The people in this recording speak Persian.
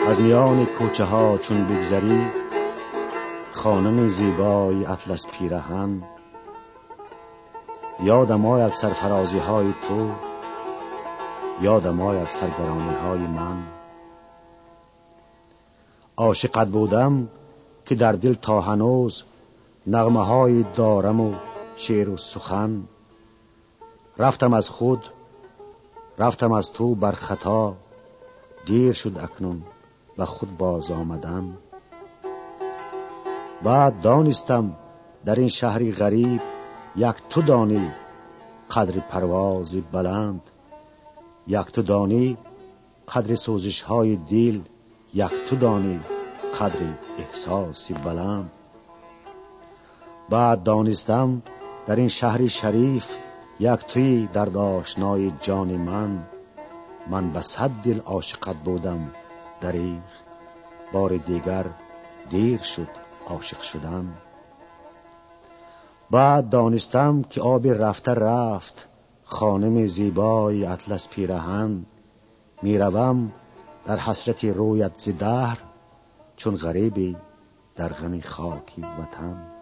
از میان کوچه ها چون بگذری، خانم زیبای اطلس پیرهن، یادم آید سرفرازی های تو، یادم آید سرگرانی های من. عاشقت بودم که در دل تا هنوز نغمه های دارم و شعر و سخن. رفتم از خود، رفتم از تو بر خطا، دیر شد اکنون به خود باز آمدن. بعد دانستم در این شهری غریب، یک تو دانی قدر پرواز بلند، یک تو دانی قدر سوزش های دل، یک تو دانی قدر احساس بلند. بعد دانستم در این شهر شریف، یک توی درد آشنای جان من به صد دل عاشقت بودم دریغ، بار دیگر دیر شد عاشق شدن. بعد دانستم که آب رفته رفت، خانم زیبای اطلس پیرهن، میروم در حسرت رویت ز دهر، چون غریبی در غم خاکی وطن.